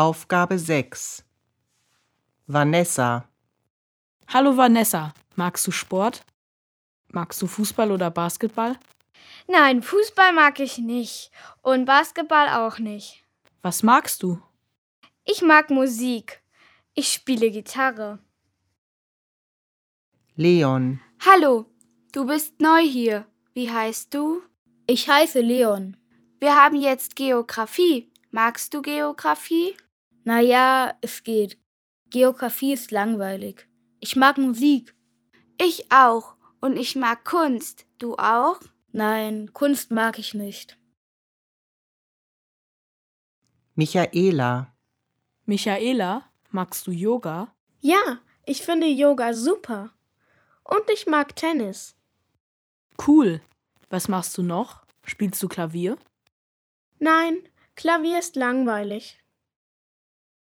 Aufgabe 6. Vanessa. Hallo Vanessa, magst du Sport? Magst du Fußball oder Basketball? Nein, Fußball mag ich nicht und Basketball auch nicht. Was magst du? Ich mag Musik. Ich spiele Gitarre. Leon. Hallo, du bist neu hier. Wie heißt du? Ich heiße Leon. Wir haben jetzt Geografie. Magst du Geografie? Naja, es geht. Geografie ist langweilig. Ich mag Musik. Ich auch. Und ich mag Kunst. Du auch? Nein, Kunst mag ich nicht. Michaela. Michaela, magst du Yoga? Ja, ich finde Yoga super. Und ich mag Tennis. Cool. Was machst du noch? Spielst du Klavier? Nein, Klavier ist langweilig.